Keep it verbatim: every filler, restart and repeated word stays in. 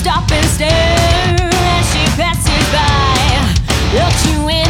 stop and stare as she passes by. Look you in